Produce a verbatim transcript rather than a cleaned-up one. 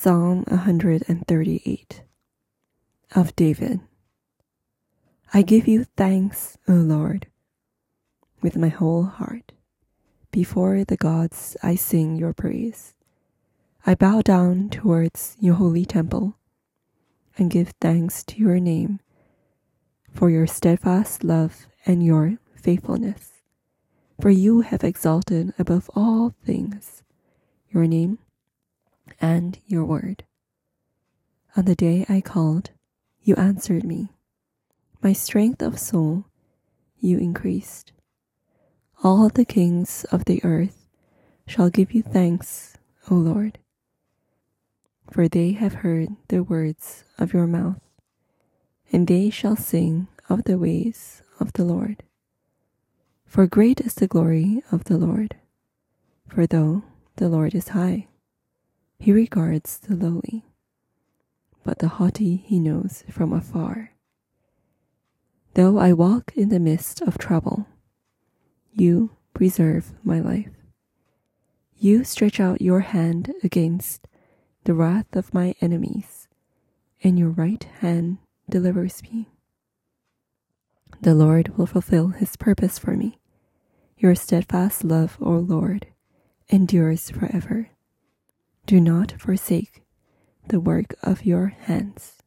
Psalm one thirty-eight of David. I give you thanks, O Lord, with my whole heart. Before the gods I sing your praise. I bow down towards your holy temple and give thanks to your name for your steadfast love and your faithfulness. For you have exalted above all things your name and your word. On the day I called, you answered me. My strength of soul you increased. All the kings of the earth shall give you thanks, O Lord, for they have heard the words of your mouth, and they shall sing of the ways of the Lord. For great is the glory of the Lord, for though the Lord is high, he regards the lowly, but the haughty he knows from afar. Though I walk in the midst of trouble, you preserve my life. You stretch out your hand against the wrath of my enemies, and your right hand delivers me. The Lord will fulfill his purpose for me. Your steadfast love, O Lord, endures forever. Do not forsake the work of your hands.